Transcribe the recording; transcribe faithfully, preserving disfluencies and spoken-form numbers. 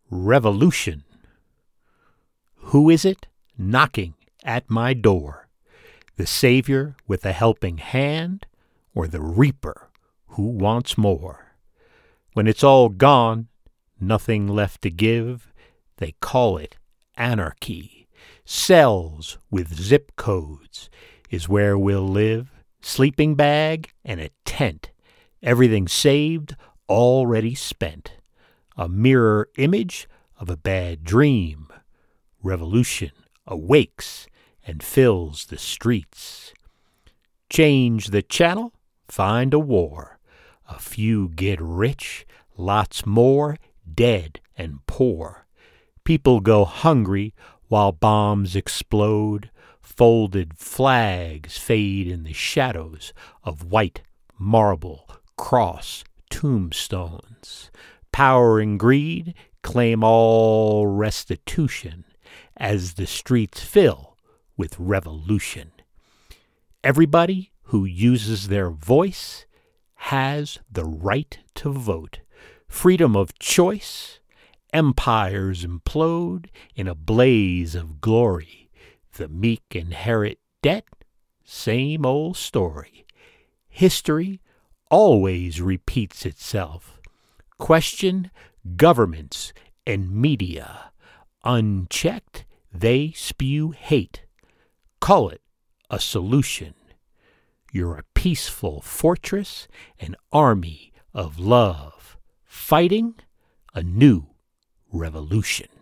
Revolution. Who is it knocking at my door? The Savior with a helping hand, or the Reaper who wants more? When it's all gone, nothing left to give, they call it anarchy. Cells with zip codes is where we'll live. Sleeping bag and a tent. Everything saved, already spent. A mirror image of a bad dream. Revolution awakes and fills the streets. Change the channel, find a war. A few get rich, lots more dead and poor. People go hungry while bombs explode. Folded flags fade in the shadows of white marble cross tombstones. Power and greed claim all restitution as the streets fill with revolution. Everybody who uses their voice has the right to vote. Freedom of choice. Empires implode in a blaze of glory. The meek inherit debt. Same old story. History always repeats itself. Question governments and media. Unchecked, they spew hate. Call it a solution. You're a peaceful fortress, an army of love, fighting a new revolution.